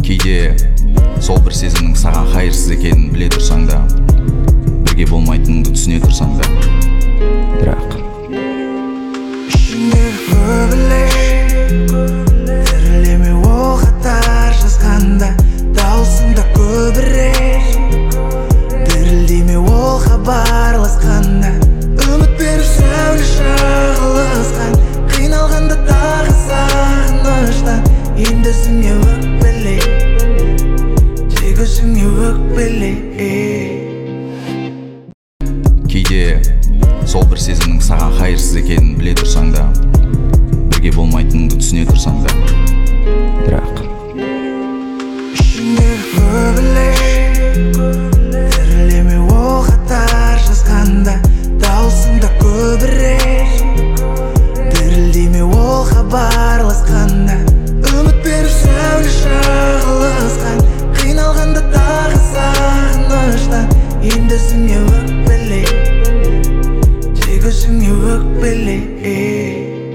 Кейде сол бір сезімнің саған қайырсыз екенін біле тұрсаң да, бірге болмайтыныңды түсіне тұрсаң да, бірақ ішіңдегі көбілек тірілеме ол қатар жазғанда, даусыңда көбірек дірілдеме ол хабарласқанда, үміт беріп сәуле шағылысқан, қиналғанда тағы сағыныштан, енді өзіңе өкпелей, тек өзіңе өкпелей. Кейде сол бір сезімнің саған қайырсыз екенін біле тұрсаң да, бірге болмайтыныңды түсіне тұрсаң да, бірақ ішіңдегі көбілек тірілеме ол қатар жазғанда, даусыңда көбірек дірілдеме ол хабарласқанда, үміт беріп сәуле шағылысқан, қиналғанда тағы сағыныштан, енді өзіңе өкпелей, тек өзіңе өкпелей.